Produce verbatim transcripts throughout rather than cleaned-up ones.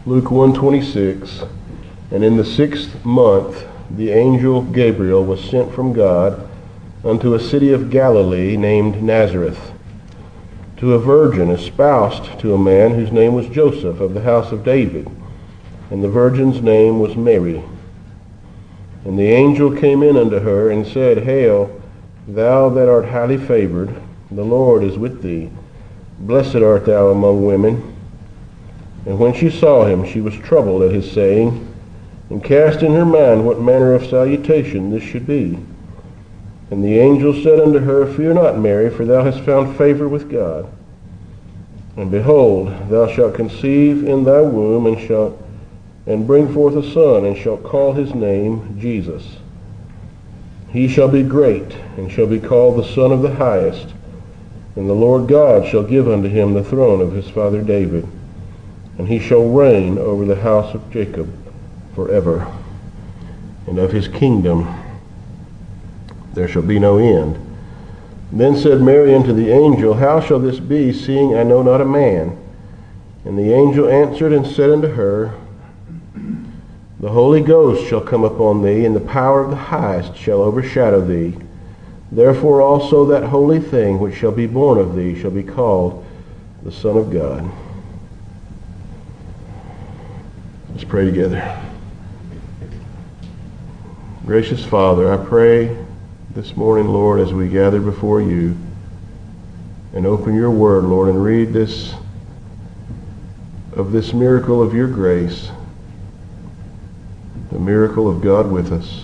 Luke one twenty-six, and in the sixth month the angel Gabriel was sent from God unto a city of Galilee named Nazareth, to a virgin espoused to a man whose name was Joseph, of the house of David, and the virgin's name was Mary. And the angel came in unto her and said, Hail, thou that art highly favored, the Lord is with thee. Blessed art thou among women. And when she saw him, she was troubled at his saying, and cast in her mind what manner of salutation this should be. And the angel said unto her, Fear not, Mary, for thou hast found favor with God. And behold, thou shalt conceive in thy womb, and shalt and bring forth a son, and shalt call his name Jesus. He shall be great, and shall be called the Son of the Highest. And the Lord God shall give unto him the throne of his father David, and he shall reign over the house of Jacob forever. And of his kingdom there shall be no end. Then said Mary unto the angel, How shall this be, seeing I know not a man? And the angel answered and said unto her, The Holy Ghost shall come upon thee, and the power of the Highest shall overshadow thee. Therefore also that holy thing which shall be born of thee shall be called the Son of God. Let's pray together. Gracious Father, I pray this morning, Lord, as we gather before you and open your word, Lord, and read this of this miracle of your grace, the miracle of God with us.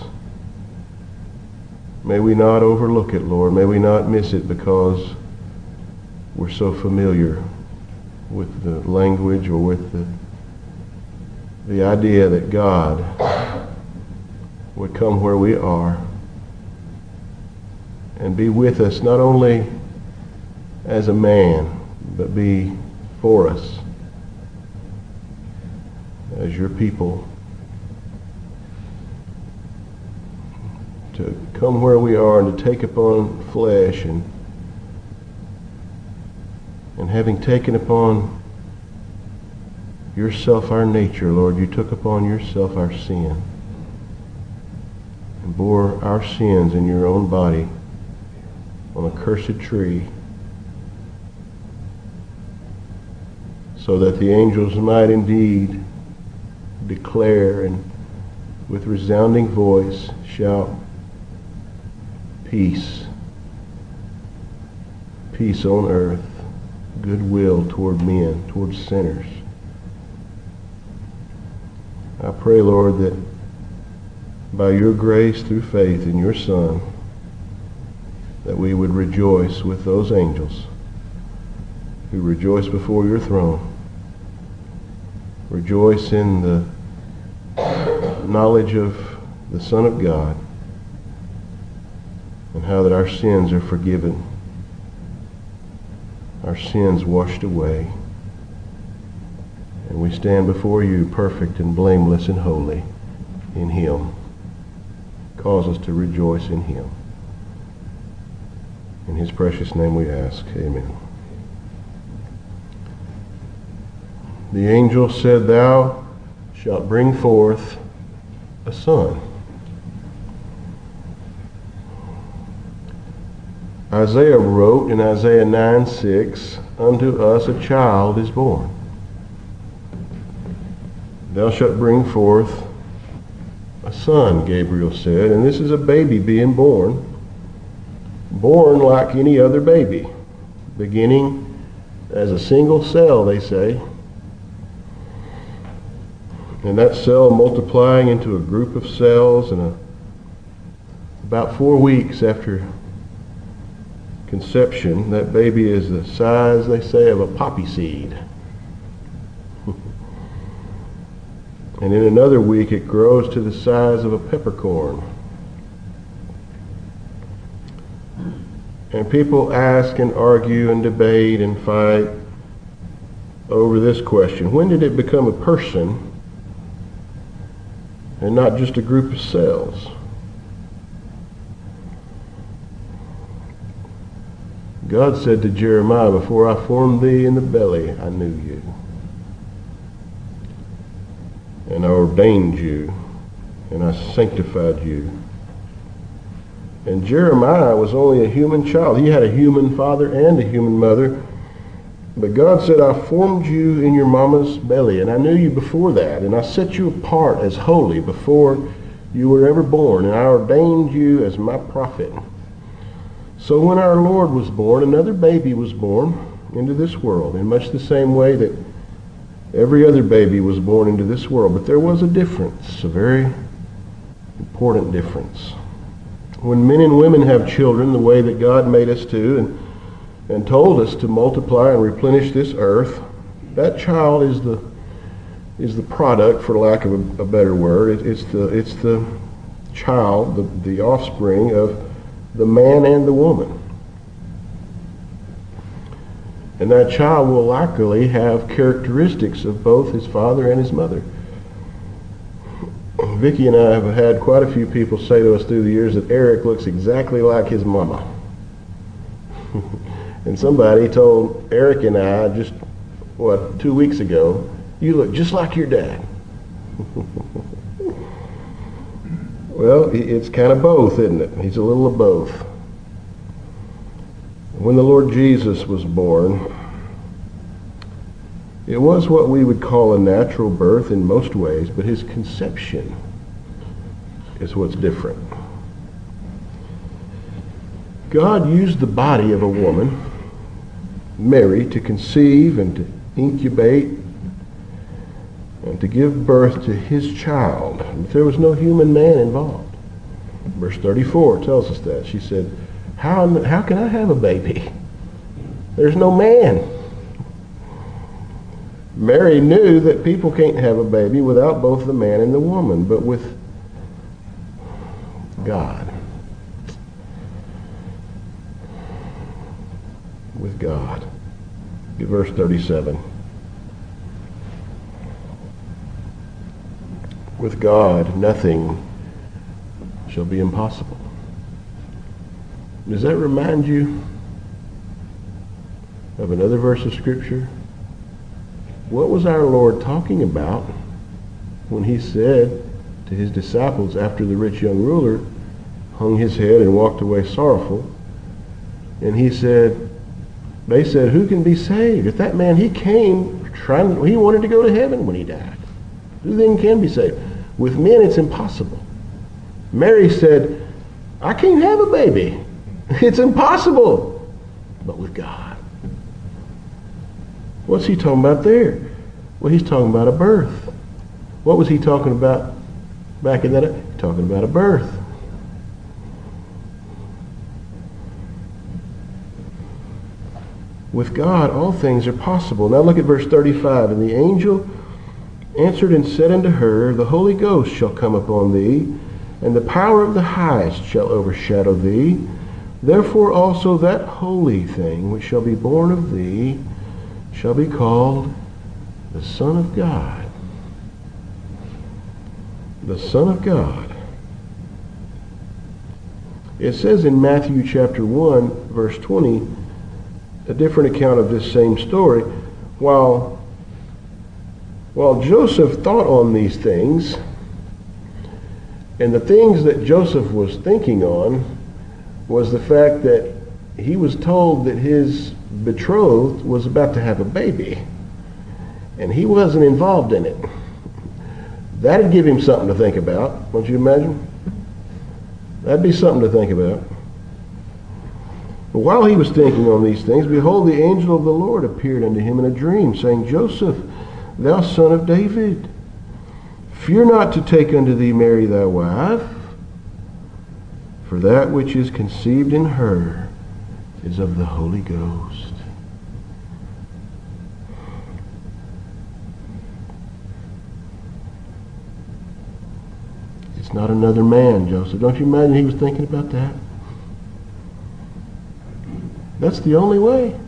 May we not overlook it, Lord. May we not miss it because we're so familiar with the language or with the the idea that God would come where we are and be with us, not only as a man, but be for us as your people, to come where we are and to take upon flesh, and and having taken upon yourself our nature, Lord, you took upon yourself our sin and bore our sins in your own body on a cursed tree, so that the angels might indeed declare and with resounding voice shout, Peace, peace on earth, goodwill toward men, toward sinners. I pray, Lord, that by your grace through faith in your Son, that we would rejoice with those angels who rejoice before your throne. Rejoice in the knowledge of the Son of God, and how that our sins are forgiven, our sins washed away, and we stand before you perfect and blameless and holy in him. Cause us to rejoice in him. In his precious name we ask. Amen. The angel said, Thou shalt bring forth a son. Isaiah wrote in Isaiah nine six, Unto us a child is born. Thou shalt bring forth a son, Gabriel said, and this is a baby being born, born like any other baby, beginning as a single cell, they say, and that cell multiplying into a group of cells, and a, about four weeks after conception, that baby is the size, they say, of a poppy seed. And in another week it grows to the size of a peppercorn. And people ask and argue and debate and fight over this question. When did it become a person and not just a group of cells? God said to Jeremiah, Before I formed thee in the belly, I knew you. and I ordained you, and I sanctified you. And Jeremiah was only a human child. He had a human father and a human mother. But God said, I formed you in your mama's belly, and I knew you before that, and I set you apart as holy before you were ever born, and I ordained you as my prophet. So when our Lord was born, another baby was born into this world, in much the same way that every other baby was born into this world. But there was a difference, a very important difference. When men and women have children the way that God made us to, and, and told us to multiply and replenish this earth, that child is the is the product, for lack of a, a better word. It, it's the it's the child, the, the offspring of the man and the woman. And that child will likely have characteristics of both his father and his mother. Vicki and I have had quite a few people say to us through the years that Eric looks exactly like his mama. And somebody told Eric and I just, what, two weeks ago, you look just like your dad. Well, it's kind of both, isn't it? He's a little of both. When the Lord Jesus was born, it was what we would call a natural birth in most ways, but his conception is what's different. God used the body of a woman, Mary, to conceive and to incubate and to give birth to his child. But there was no human man involved. Verse thirty-four tells us that. She said, how, how can I have a baby? There's no man. Mary knew that people can't have a baby without both the man and the woman, but with God. With God. Get verse thirty-seven. With God, nothing shall be impossible. Does that remind you of another verse of Scripture? What was our Lord talking about when he said to his disciples after the rich young ruler hung his head and walked away sorrowful? And he said, they said, who can be saved? If that man, he came trying, he wanted to go to heaven when he died. Who then can be saved? With men, it's impossible. Mary said, I can't have a baby. It's impossible. But with God. What's he talking about there? Well, he's talking about a birth. What was he talking about back in that day? Talking about a birth. With God, all things are possible. Now look at verse thirty-five. And the angel answered and said unto her, the Holy Ghost shall come upon thee, and the power of the highest shall overshadow thee. Therefore also that holy thing which shall be born of thee shall be called the Son of God. The Son of God. It says in Matthew chapter one, verse twenty, a different account of this same story. While While Joseph thought on these things, and the things that Joseph was thinking on was the fact that he was told that his betrothed was about to have a baby, and he wasn't involved in it. That'd give him something to think about, don't you imagine? That'd be something to think about. But while he was thinking on these things, behold, the angel of the Lord appeared unto him in a dream, saying, Joseph, thou son of David, fear not to take unto thee Mary thy wife, for that which is conceived in her is of the Holy Ghost. It's not another man, Joseph. Don't you imagine he was thinking about that? That's the only way.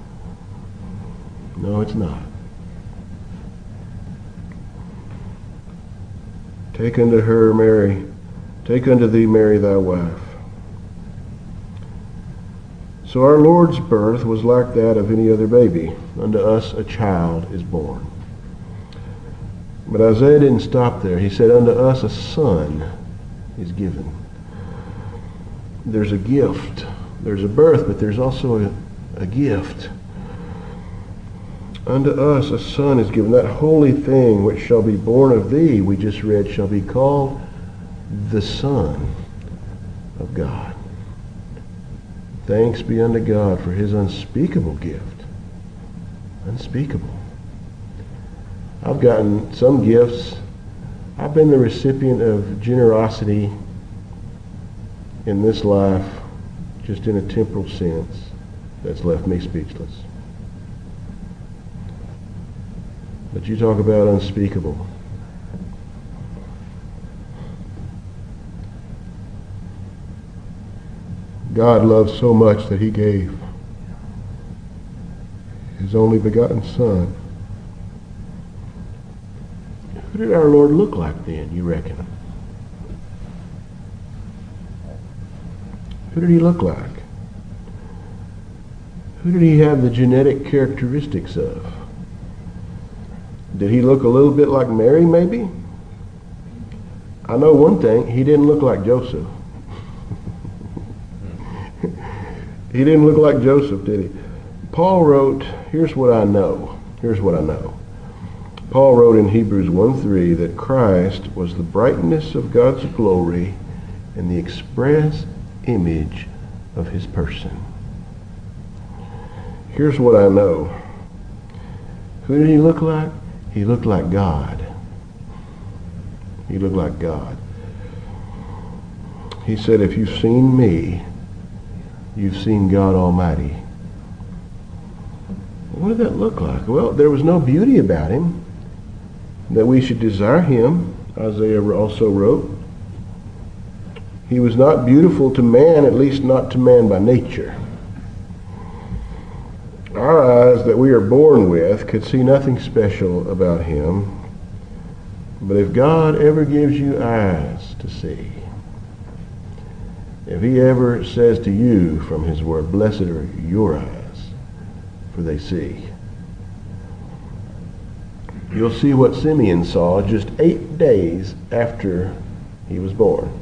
No, it's not. Take unto her Mary, take unto thee Mary thy wife. So our Lord's birth was like that of any other baby. Unto us a child is born. But Isaiah didn't stop there. He said, unto us a son is given. There's a gift. There's a birth, but there's also a, a gift. Unto us a son is given. That holy thing which shall be born of thee, we just read, shall be called the Son of God. Thanks be unto God for his unspeakable gift. Unspeakable. I've gotten some gifts. I've been the recipient of generosity in this life, just in a temporal sense, that's left me speechless. But you talk about unspeakable. God loved so much that he gave his only begotten Son. Who did our Lord look like then, you reckon? Who did he look like? Who did he have the genetic characteristics of? Did he look a little bit like Mary, maybe? I know one thing, he didn't look like Joseph. He didn't look like Joseph, did he? Paul wrote, here's what I know. Here's what I know. Paul wrote in Hebrews one three that Christ was the brightness of God's glory and the express image of his person. Here's what I know. Who did he look like? He looked like God. He looked like God. He said, if you've seen me, you've seen God Almighty. What did that look like? Well, there was no beauty about him that we should desire him, Isaiah also wrote. He was not beautiful to man, at least not to man by nature. Our eyes that we are born with could see nothing special about him. But if God ever gives you eyes to see, if he ever says to you from his word, blessed are your eyes, for they see, you'll see what Simeon saw just eight days after he was born.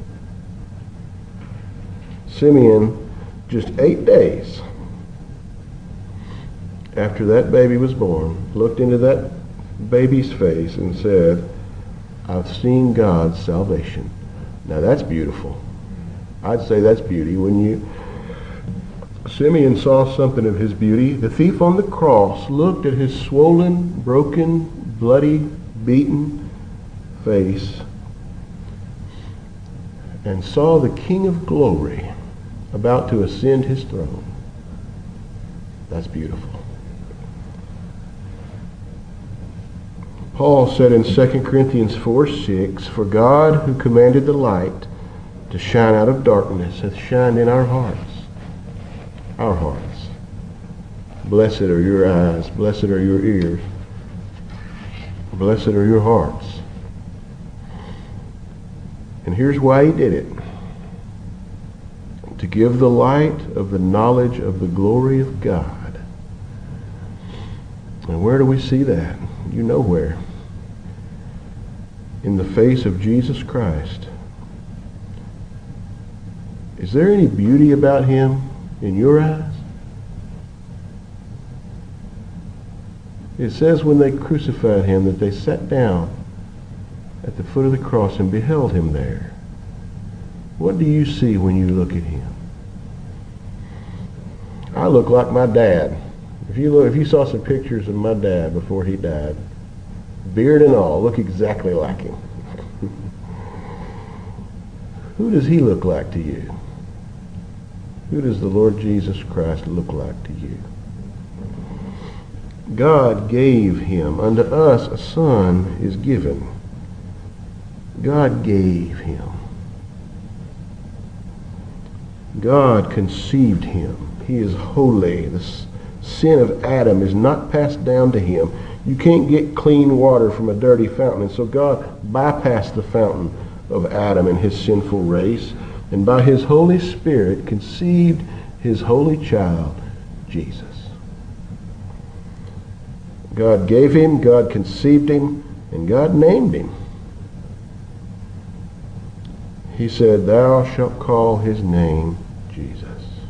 Simeon, just eight days after that baby was born, looked into that baby's face and said, I've seen God's salvation. Now that's beautiful. I'd say that's beauty. When you, Simeon saw something of his beauty. The thief on the cross looked at his swollen, broken, bloody, beaten face and saw the King of Glory about to ascend his throne. That's beautiful. Paul said in Second Corinthians four six, for God who commanded the light to shine out of darkness hath shined in our hearts. Our hearts. Blessed are your eyes. Blessed are your ears. Blessed are your hearts. And here's why he did it. To give the light of the knowledge of the glory of God. And where do we see that? You know where. In the face of Jesus Christ. Is there any beauty about him in your eyes? It says when they crucified him that they sat down at the foot of the cross and beheld him there. What do you see when you look at him? I look like my dad. If you look, if you saw some pictures of my dad before he died, beard and all, look exactly like him. Who does he look like to you? Who does the Lord Jesus Christ look like to you? God gave him. Unto us a son is given. God gave him. God conceived him. He is holy. The sin of Adam is not passed down to him. You can't get clean water from a dirty fountain. And so God bypassed the fountain of Adam and his sinful race, and by his Holy Spirit conceived his holy child, Jesus. God gave him, God conceived him, And God named him. He said, "Thou shalt call his name Jesus."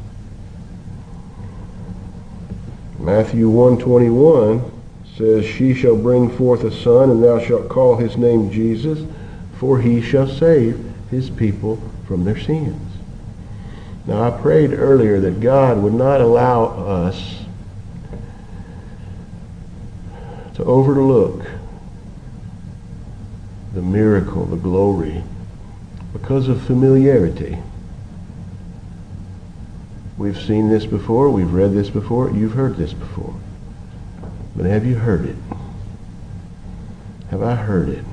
Matthew one twenty-one says, "She shall bring forth a son, and thou shalt call his name Jesus, for he shall save his people from their sins." Now, I prayed earlier that God would not allow us to overlook the miracle, the glory, because of familiarity. We've seen this before, we've read this before, you've heard this before. But have you heard it? Have I heard it?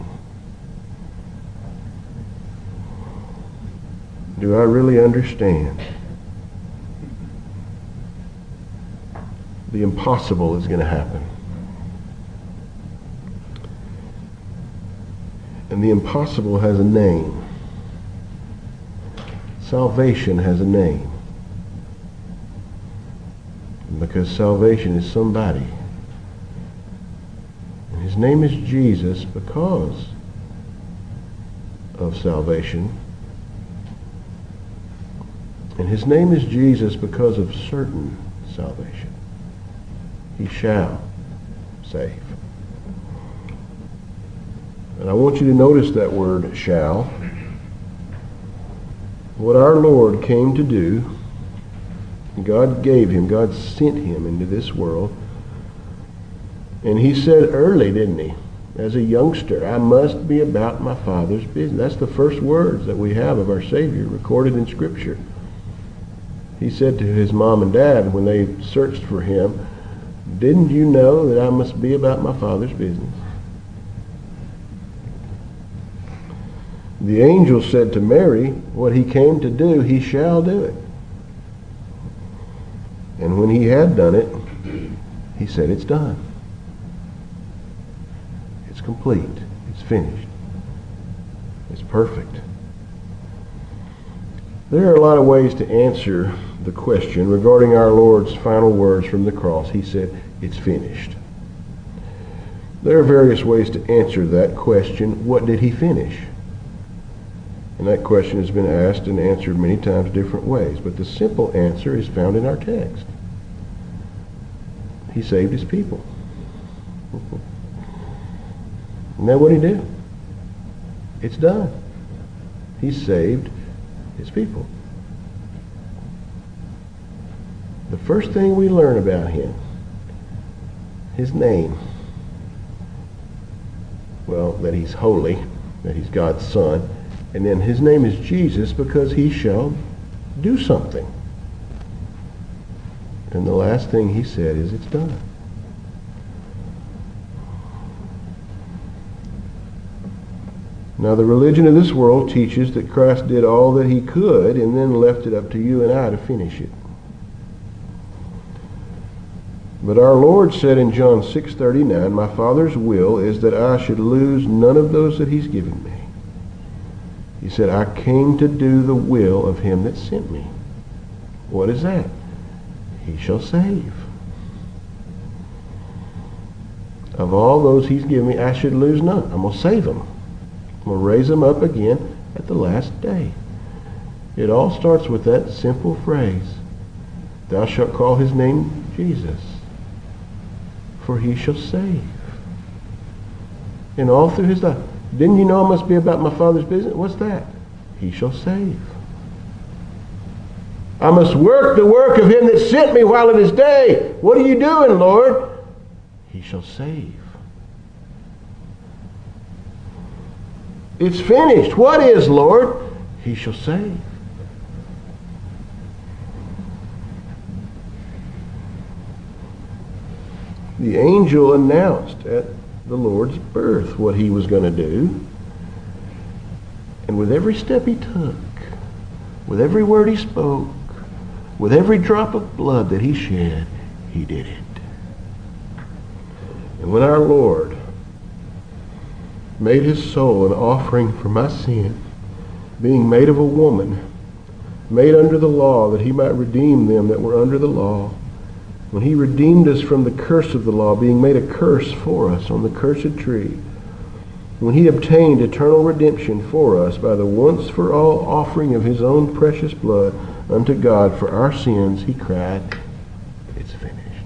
Do I really understand? The impossible is going to happen. And the impossible has a name. Salvation has a name. Because salvation is somebody. And his name is Jesus because of salvation. And his name is Jesus because of certain salvation. He shall save. And I want you to notice that word shall. What our Lord came to do, God gave him, God sent him into this world. And he said early, didn't he? As a youngster, I must be about my Father's business. That's the first words that we have of our Savior recorded in Scripture. He said to his mom and dad when they searched for him, "Didn't you know that I must be about my Father's business?" The angel said to Mary, what he came to do, he shall do it. And when he had done it, he said, it's done. It's complete. It's finished. It's perfect. There are a lot of ways to answer the question regarding our Lord's final words from the cross. He said, it's finished. There are various ways to answer that question. What did he finish? And that question has been asked and answered many times different ways. But the simple answer is found in our text. He saved his people. Isn't that what he did? It's done. He saved his people. The first thing we learn about him, his name, well, that he's holy, that he's God's son, and then his name is Jesus because he shall do something. And the last thing he said is, it's done. Now, the religion of this world teaches that Christ did all that he could and then left it up to you and I to finish it. But our Lord said in John six thirty-nine, my Father's will is that I should lose none of those that he's given me. He said, I came to do the will of him that sent me. What is that? He shall save. Of all those he's given me, I should lose none. I'm going to save them. I'm going to raise them up again at the last day. It all starts with that simple phrase, thou shalt call his name Jesus, for he shall save. And all through his life. Didn't you know I must be about my Father's business? What's that? He shall save. I must work the work of him that sent me while it is day. What are you doing, Lord? He shall save. It's finished. What is, Lord? He shall save. The angel announced at the Lord's birth what he was going to do. And with every step he took, with every word he spoke, with every drop of blood that he shed, he did it. And when our Lord made his soul an offering for my sin, being made of a woman, made under the law, that he might redeem them that were under the law, when he redeemed us from the curse of the law, being made a curse for us on the cursed tree, when he obtained eternal redemption for us by the once-for-all offering of his own precious blood unto God for our sins, he cried, it's finished.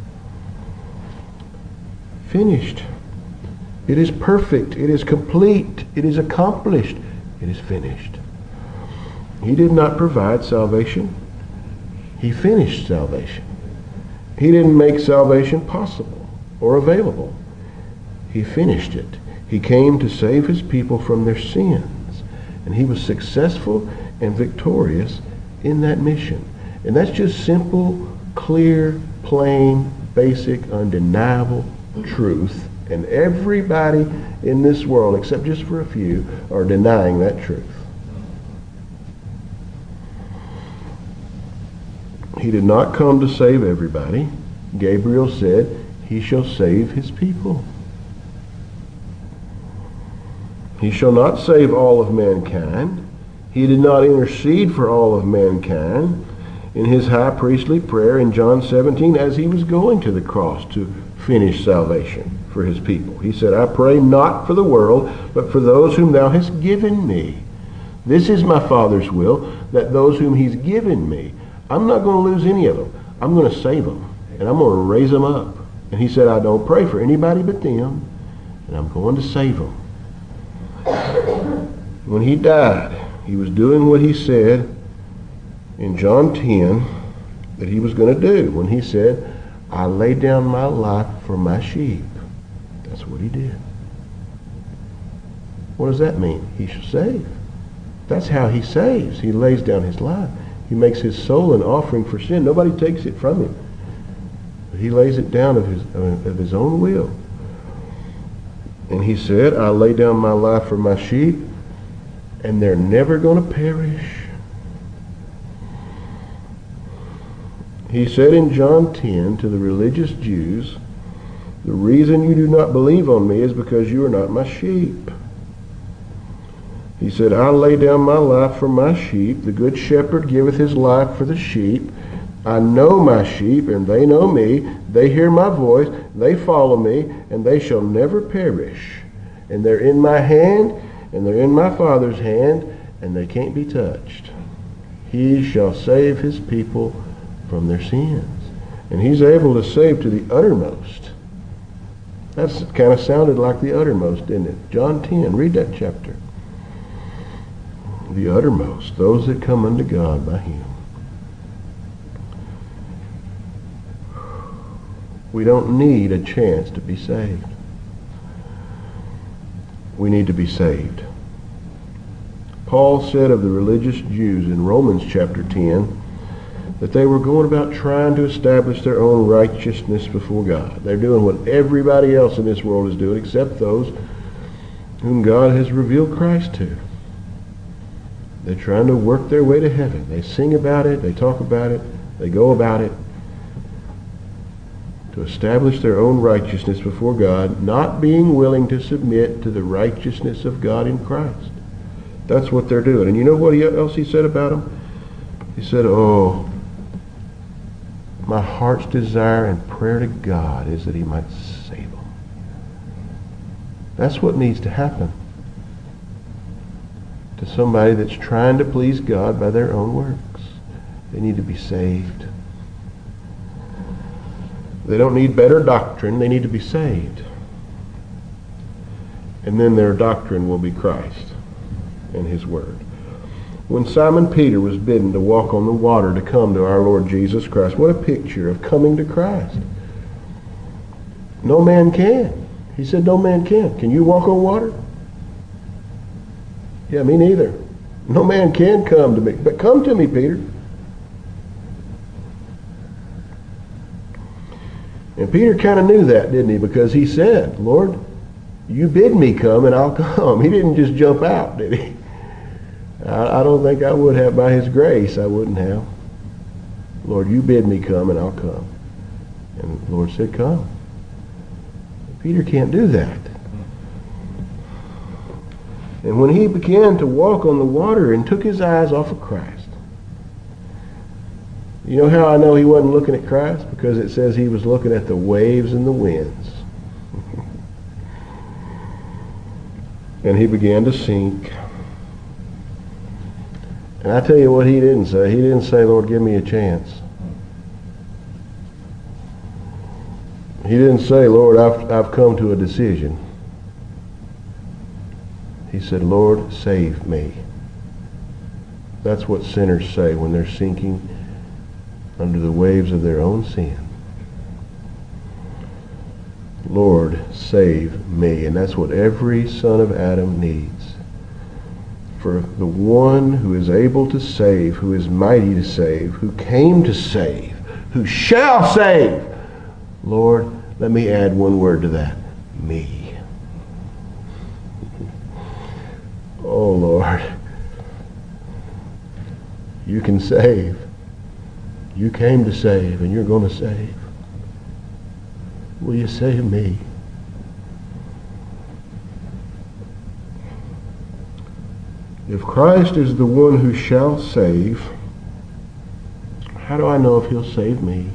Finished. It is perfect. It is complete. It is accomplished. It is finished. He did not provide salvation. He finished salvation. He didn't make salvation possible or available. He finished it. He came to save his people from their sins. And he was successful and victorious in that mission. And that's just simple, clear, plain, basic, undeniable truth. And everybody in this world, except just for a few, are denying that truth. He did not come to save everybody. Gabriel said, he shall save his people. He shall not save all of mankind. He did not intercede for all of mankind in his high priestly prayer in John seventeen as he was going to the cross to finish salvation for his people. He said, I pray not for the world, but for those whom thou hast given me. This is my Father's will, that those whom he's given me, I'm not going to lose any of them. I'm going to save them, and I'm going to raise them up. And he said, I don't pray for anybody but them, and I'm going to save them. When he died, he was doing what he said in John ten that he was going to do. When he said, I lay down my life for my sheep. That's what he did. What does that mean? He shall save. That's how he saves. He lays down his life. He makes his soul an offering for sin. Nobody takes it from him. But he lays it down of his, of his own will. And he said, I lay down my life for my sheep, and they're never going to perish. He said in John ten to the religious Jews, the reason you do not believe on me is because you are not my sheep. He said, I lay down my life for my sheep. The good shepherd giveth his life for the sheep. I know my sheep, and they know me. They hear my voice. They follow me, and they shall never perish. And they're in my hand, and they're in my Father's hand, and they can't be touched. He shall save his people from their sins. And he's able to save to the uttermost. That's kind of sounded like the uttermost, didn't it? John ten, read that chapter. The uttermost, those that come unto God by him. We don't need a chance to be saved. We need to be saved. Paul said of the religious Jews in Romans chapter ten that they were going about trying to establish their own righteousness before God. They're doing what everybody else in this world is doing except those whom God has revealed Christ to. They're trying to work their way to heaven. They sing about it, they talk about it, they go about it to establish their own righteousness before God, not being willing to submit to the righteousness of God in Christ. That's what they're doing. And you know what else he said about them? He said, oh, my heart's desire and prayer to God is that he might save them. That's what needs to happen to somebody that's trying to please God by their own works. They need to be saved. They don't need better doctrine. They need to be saved. And then their doctrine will be Christ and his word. When Simon Peter was bidden to walk on the water to come to our Lord Jesus Christ, what a picture of coming to Christ. No man can. He said, no man can. Can you walk on water? Yeah, me neither. No man can come to me. But come to me, Peter. And Peter kind of knew that, didn't he? Because he said, Lord, you bid me come and I'll come. He didn't just jump out, did he? I, I don't think I would have. By his grace, I wouldn't have. Lord, you bid me come and I'll come. And the Lord said, come. Peter can't do that. And when he began to walk on the water and took his eyes off of Christ, you know how I know he wasn't looking at Christ? Because it says he was looking at the waves and the winds. and he began to sink. And I tell you what he didn't say. He didn't say, Lord, give me a chance. He didn't say, Lord, I've, I've come to a decision. He said, Lord, save me. That's what sinners say when they're sinking under the waves of their own sin. Lord, save me. And that's what every son of Adam needs. For the one who is able to save, who is mighty to save, who came to save, who shall save. Lord, let me add one word to that. Me. Oh, Lord. You can save. You came to save, and you're going to save. Will you save me? If Christ is the one who shall save, how do I know if he'll save me?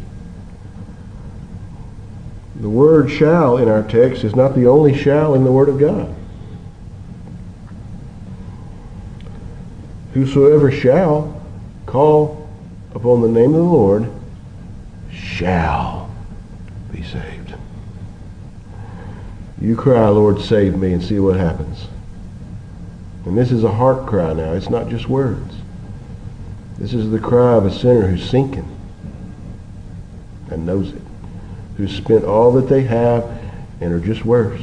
The word shall in our text is not the only shall in the Word of God. Whosoever shall call upon the name of the Lord shall be saved. You cry, Lord, save me, and see what happens. And this is a heart cry now. It's not just words. This is the cry of a sinner who's sinking and knows it, who's spent all that they have and are just worse.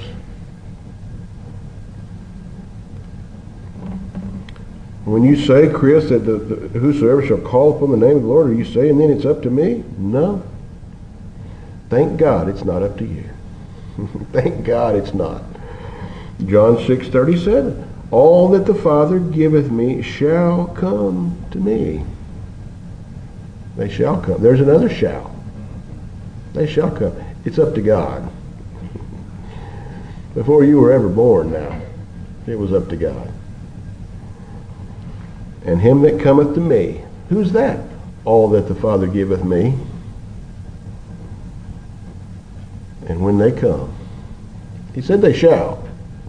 When you say, Chris, that the, the, whosoever shall call upon the name of the Lord, are you saying then it's up to me? No. Thank God it's not up to you. Thank God it's not. John six thirty-seven. All that the Father giveth me shall come to me. They shall come. There's another shall. They shall come. It's up to God. Before you were ever born now, it was up to God. And him that cometh to me. Who's that? All that the Father giveth me. And when they come. He said they shall.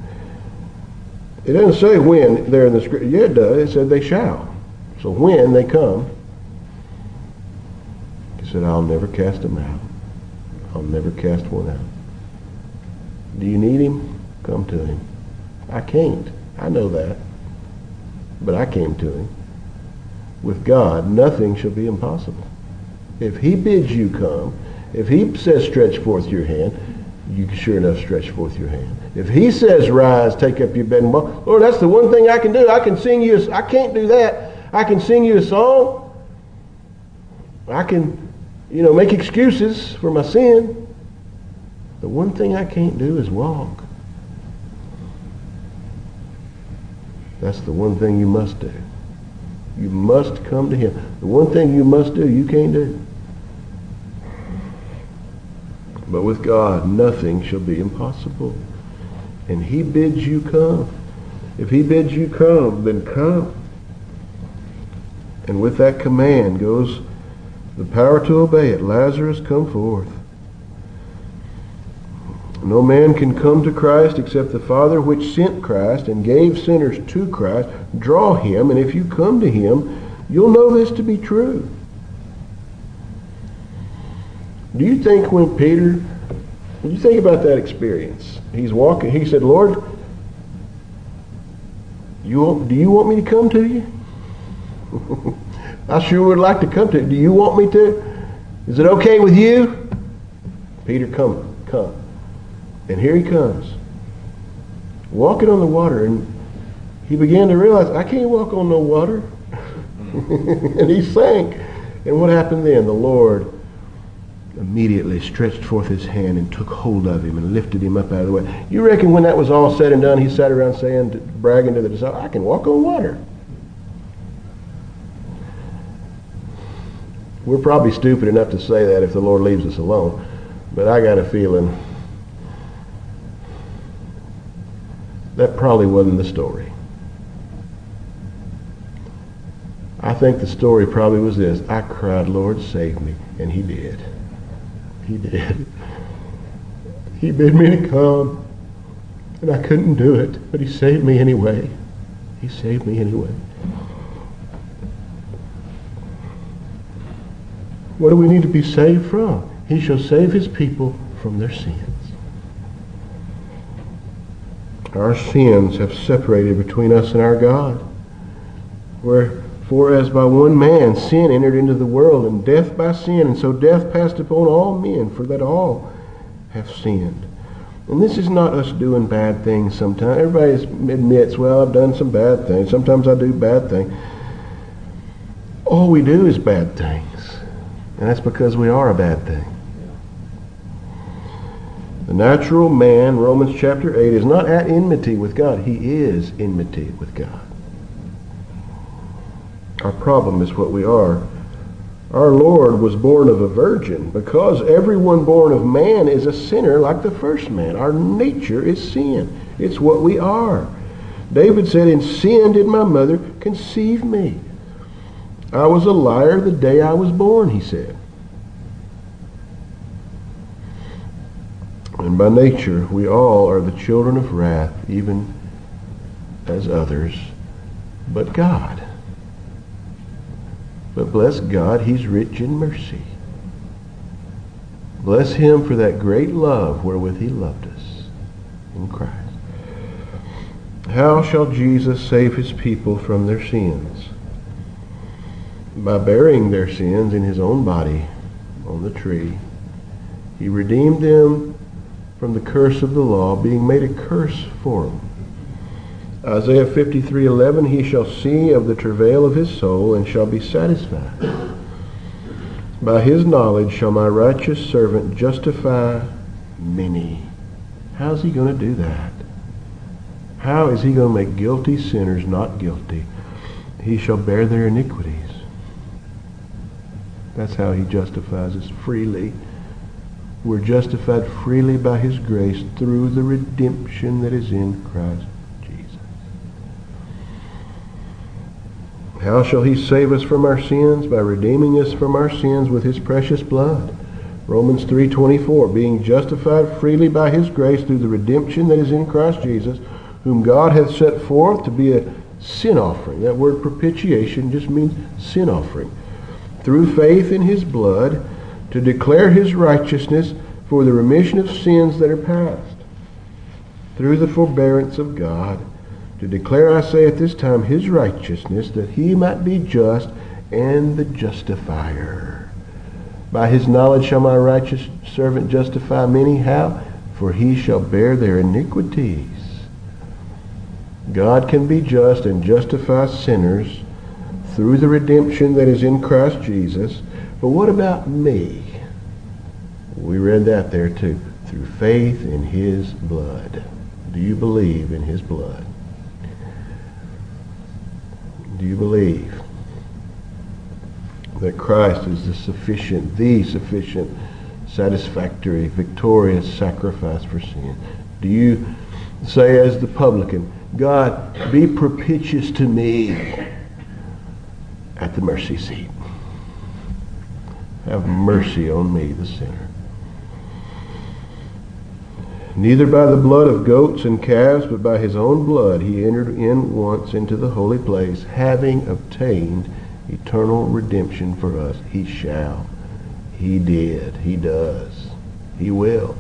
It doesn't say when there in the scripture. Yeah, it does. It said they shall. So when they come, he said, I'll never cast them out. I'll never cast one out. Do you need him? Come to him. I can't. I know that. But I came to him. With God, nothing shall be impossible. If he bids you come, if he says stretch forth your hand, you can sure enough stretch forth your hand. If he says rise, take up your bed and walk, Lord, that's the one thing I can do. I can sing you a, I can't do that. I can sing you a song. I can, you know, make excuses for my sin. The one thing I can't do is walk. That's the one thing you must do. You must come to him. The one thing you must do, you can't do. But with God, nothing shall be impossible. And he bids you come. If he bids you come, then come. And with that command goes the power to obey it. Lazarus, come forth. No man can come to Christ except the Father which sent Christ and gave sinners to Christ. Draw him, and if you come to him, you'll know this to be true. Do you think when Peter, when you think about that experience, he's walking, he said, Lord, you want, do you want me to come to you? I sure would like to come to you. Do you want me to? Is it okay with you? Peter, come, come. And here he comes, walking on the water, and he began to realize, I can't walk on no water. And he sank. And what happened then? The Lord immediately stretched forth his hand and took hold of him and lifted him up out of the way. You reckon when that was all said and done, he sat around saying, bragging to the disciples, I can walk on water. We're probably stupid enough to say that if the Lord leaves us alone. But I got a feeling that probably wasn't the story. I think the story probably was this. I cried, Lord, save me. And he did. He did. He bid me to come. And I couldn't do it, but he saved me anyway. He saved me anyway. What do we need to be saved from? He shall save his people from their sins. Our sins have separated between us and our God. Wherefore, as by one man sin entered into the world, and death by sin, and so death passed upon all men, for that all have sinned. And this is not us doing bad things sometimes. Everybody admits, well, I've done some bad things. Sometimes I do bad things. All we do is bad things. And that's because we are a bad thing. The natural man, Romans chapter eight, is not at enmity with God. He is enmity with God. Our problem is what we are. Our Lord was born of a virgin because everyone born of man is a sinner like the first man. Our nature is sin. It's what we are. David said, in sin did my mother conceive me. I was a liar the day I was born, he said. And by nature, we all are the children of wrath, even as others, but God. But bless God, he's rich in mercy. Bless him for that great love wherewith he loved us in Christ. How shall Jesus save his people from their sins? By bearing their sins in his own body on the tree. He redeemed them from the curse of the law, being made a curse for them. Isaiah fifty-three eleven, he shall see of the travail of his soul and shall be satisfied. By his knowledge shall my righteous servant justify many. How's he going to do that? How is he going to make guilty sinners not guilty? He shall bear their iniquities. That's how he justifies us freely. We're justified freely by his grace through the redemption that is in Christ Jesus. How shall he save us from our sins? By redeeming us from our sins with his precious blood. Romans three twenty-four, being justified freely by his grace through the redemption that is in Christ Jesus, whom God hath set forth to be a sin offering. That word propitiation just means sin offering. Through faith in his blood, to declare his righteousness for the remission of sins that are past. Through the forbearance of God, to declare, I say at this time, his righteousness, that he might be just and the justifier. By his knowledge shall my righteous servant justify many. How? For he shall bear their iniquities. God can be just and justify sinners through the redemption that is in Christ Jesus. But what about me? We read that there too. Through faith in his blood. Do you believe in his blood? Do you believe that Christ is the sufficient, the sufficient, satisfactory, victorious sacrifice for sin? Do you say as the publican, God, be propitious to me at the mercy seat? Have mercy on me, the sinner. Neither by the blood of goats and calves, but by his own blood he entered in once into the holy place, having obtained eternal redemption for us. He shall. He did. He does. He will.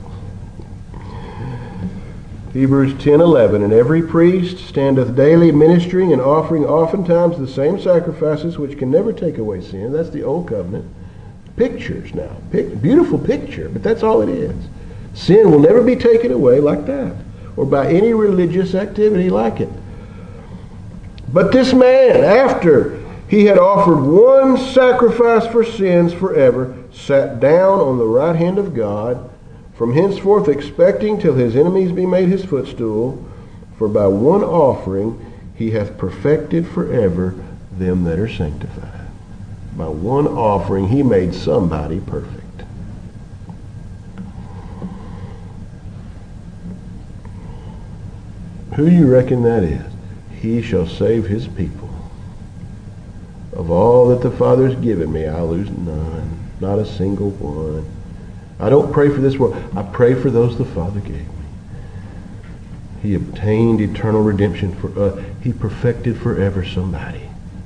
Hebrews ten eleven, and every priest standeth daily ministering and offering oftentimes the same sacrifices which can never take away sin. That's the old covenant. Pictures now. Pic- beautiful picture, but that's all it is. Sin will never be taken away like that, or by any religious activity like it. But this man, after he had offered one sacrifice for sins forever, sat down on the right hand of God, from henceforth expecting till his enemies be made his footstool. For by one offering he hath perfected forever them that are sanctified. By one offering he made somebody perfect. Who do you reckon that is? He shall save his people. Of all that the Father has given me, I'll lose none. Not a single one. I don't pray for this world. I pray for those the Father gave me. He obtained eternal redemption for us. He perfected forever somebody.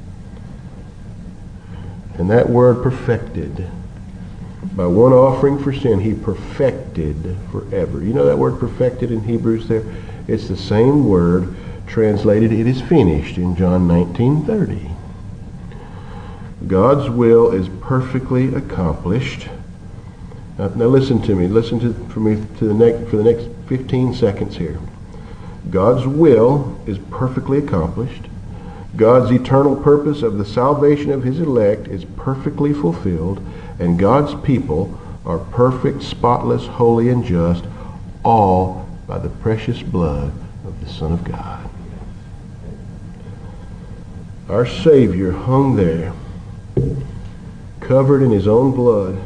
And that word perfected, by one offering for sin, he perfected forever. You know that word perfected in Hebrews there? It's the same word translated, it is finished, in John nineteen thirty. God's will is perfectly accomplished. Now, now listen to me. Listen to for me to the next for the next fifteen seconds here. God's will is perfectly accomplished. God's eternal purpose of the salvation of his elect is perfectly fulfilled, and God's people are perfect, spotless, holy, and just, all by the precious blood of the Son of God. Our Savior hung there, covered in his own blood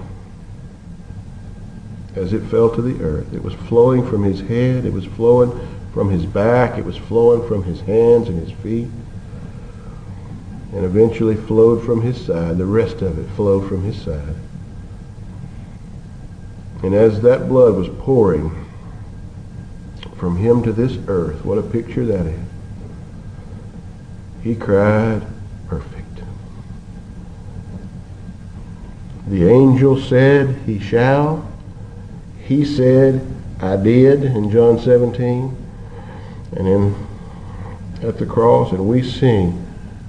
as it fell to the earth. It was flowing from his head, it was flowing from his back, it was flowing from his hands and his feet, and eventually flowed from his side. The rest of it flowed from his side. And as that blood was pouring from him to this earth, what a picture that is. He cried, perfect. The angel said, he shall. He said, I did, in John seventeen. And then at the cross, and we sing,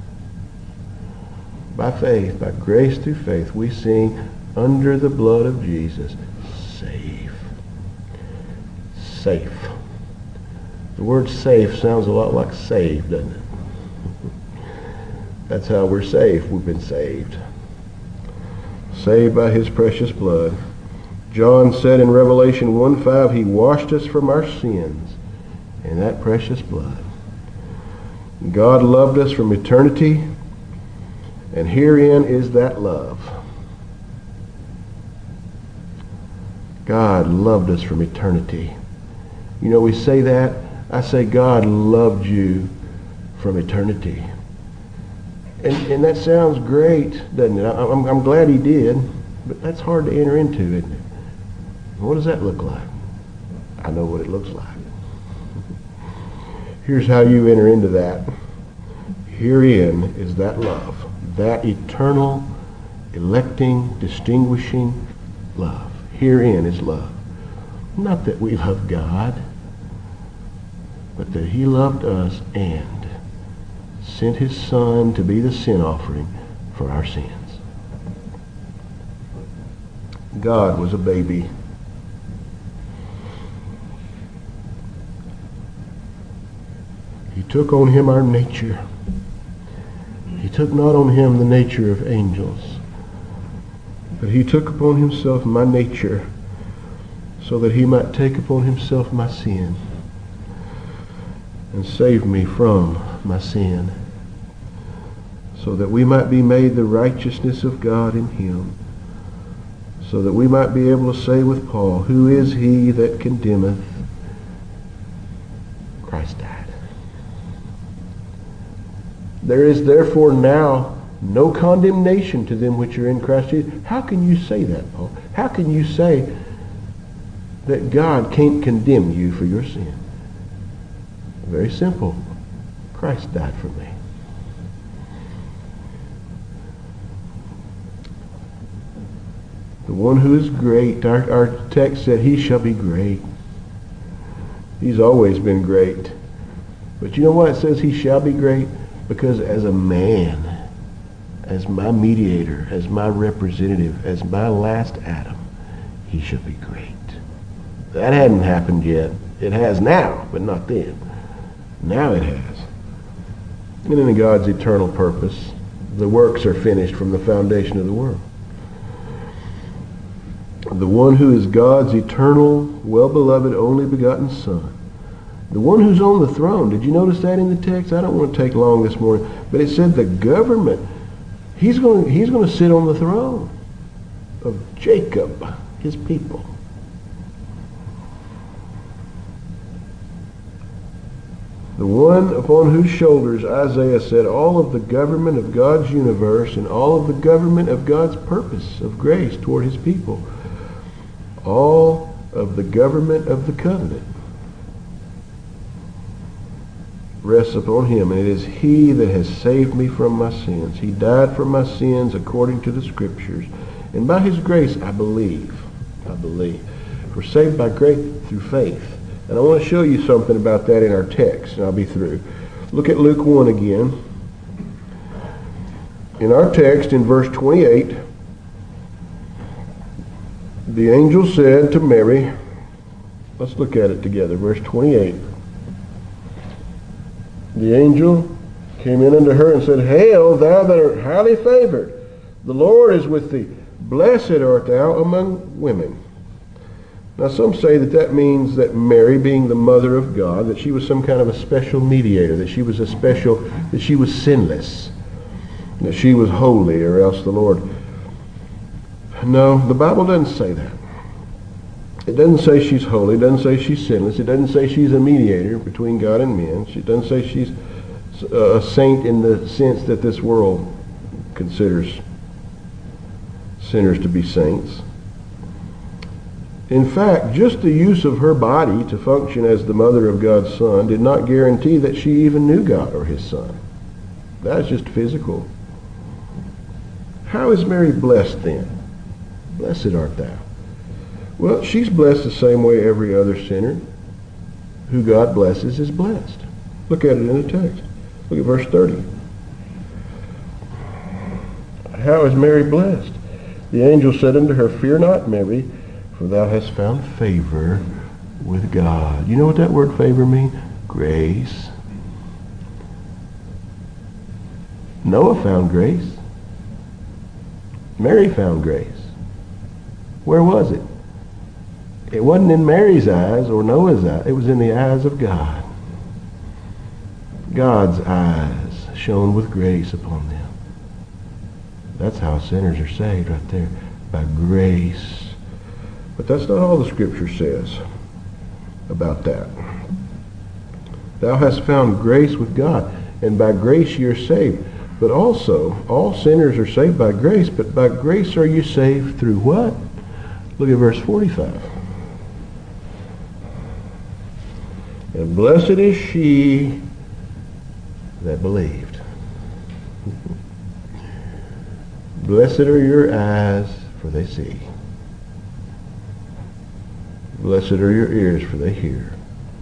by faith, by grace through faith, we sing, under the blood of Jesus, safe. Safe. The word safe sounds a lot like saved, doesn't it? That's how we're safe. We've been saved. Saved by his precious blood. John said in Revelation one five, he washed us from our sins in that precious blood. God loved us from eternity, and herein is that love. God loved us from eternity. You know, we say that. I say God loved you from eternity. And, and that sounds great, doesn't it? I'm, I'm glad he did, but that's hard to enter into, isn't it? What does that look like? I know what it looks like. Here's how you enter into that. Herein is that love, that eternal, electing, distinguishing love. Herein is love. Not that we love God, but that he loved us and sent his Son to be the sin offering for our sins. God was a baby. He took on him our nature. He took not on him the nature of angels, but he took upon himself my nature so that he might take upon himself my sin and save me from my sin, so that we might be made the righteousness of God in him, so that we might be able to say with Paul, who is he that condemneth? Christ died. There is therefore now no condemnation to them which are in Christ Jesus. How can you say that, Paul? How can you say that God can't condemn you for your sin? Very simple. Christ died for me. The one who is great, our, our text said, he shall be great. He's always been great. But you know why it says he shall be great? Because as a man, as my mediator, as my representative, as my last Adam, he shall be great. That hadn't happened yet. It has now, but not then. Now it has. And in God's eternal purpose, the works are finished from the foundation of the world. The one who is God's eternal, well-beloved, only begotten Son. The one who's on the throne. Did you notice that in the text? I don't want to take long this morning. But it said the government, he's going to, he's going to sit on the throne of Jacob, his people. The one upon whose shoulders Isaiah said all of the government of God's universe and all of the government of God's purpose of grace toward his people. All of the government of the covenant rests upon him, and it is he that has saved me from my sins. He died for my sins according to the Scriptures, and by his grace I believe. I believe. We're saved by grace through faith. And I want to show you something about that in our text, and I'll be through. Look at Luke one again. In our text, in verse twenty-eight, the angel said to Mary, let's look at it together, verse twenty-eight. The angel came in unto her and said, Hail, thou that art highly favored, the Lord is with thee. Blessed art thou among women. Now some say that that means that Mary, being the mother of God, that she was some kind of a special mediator, that she was a special, that she was sinless, that she was holy, or else the Lord. No, the Bible doesn't say that. It doesn't say she's holy. It doesn't say she's sinless. It doesn't say she's a mediator between God and men. It doesn't say she's a saint in the sense that this world considers sinners to be saints. In fact, just the use of her body to function as the mother of God's Son did not guarantee that she even knew God or his Son. That's just physical. How is Mary blessed then? Blessed art thou. Well, she's blessed the same way every other sinner who God blesses is blessed. Look at it in the text. Look at verse thirty. How is Mary blessed? The angel said unto her, Fear not, Mary, for thou hast found favor with God. You know what that word favor means? Grace. Noah found grace. Mary found grace. Where was it? It wasn't in Mary's eyes or Noah's eyes. It was in the eyes of God. God's eyes shone with grace upon them. That's how sinners are saved right there, by grace. But that's not all the Scripture says about that. Thou hast found grace with God, and by grace you're saved. But also, all sinners are saved by grace, but by grace are you saved through what? Look at verse forty-five. And blessed is she that believed. Blessed are your eyes, for they see. Blessed are your ears, for they hear.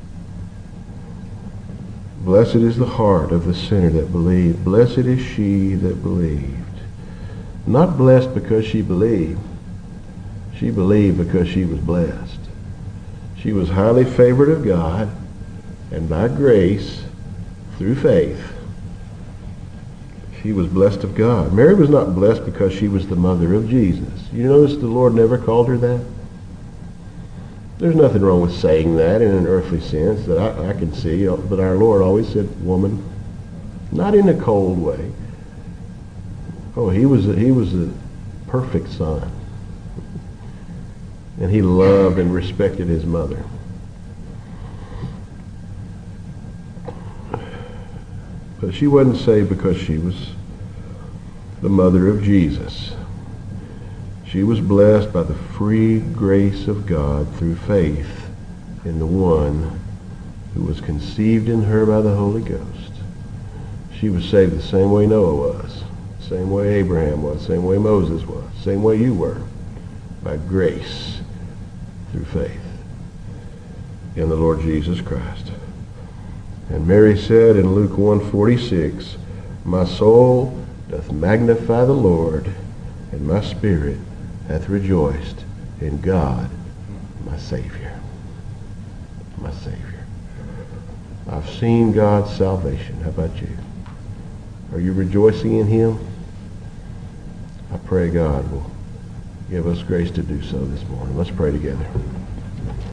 Blessed is the heart of the sinner that believed. Blessed is she that believed. Not blessed because she believed. She believed because she was blessed. She was highly favored of God, and by grace, through faith, she was blessed of God. Mary was not blessed because she was the mother of Jesus. You notice the Lord never called her that? There's nothing wrong with saying that in an earthly sense that I, I can see, but our Lord always said woman, not in a cold way. Oh, he was a, he was a perfect son, and he loved and respected his mother. But she wasn't saved because she was the mother of Jesus. She was blessed by the free grace of God through faith in the one who was conceived in her by the Holy Ghost. She was saved the same way Noah was, same way Abraham was, same way Moses was, same way you were, by grace through faith in the Lord Jesus Christ. And Mary said in Luke one forty-six, My soul doth magnify the Lord, and my spirit hath rejoiced in God, my Savior. My Savior. I've seen God's salvation. How about you? Are you rejoicing in him? I pray God will give us grace to do so this morning. Let's pray together.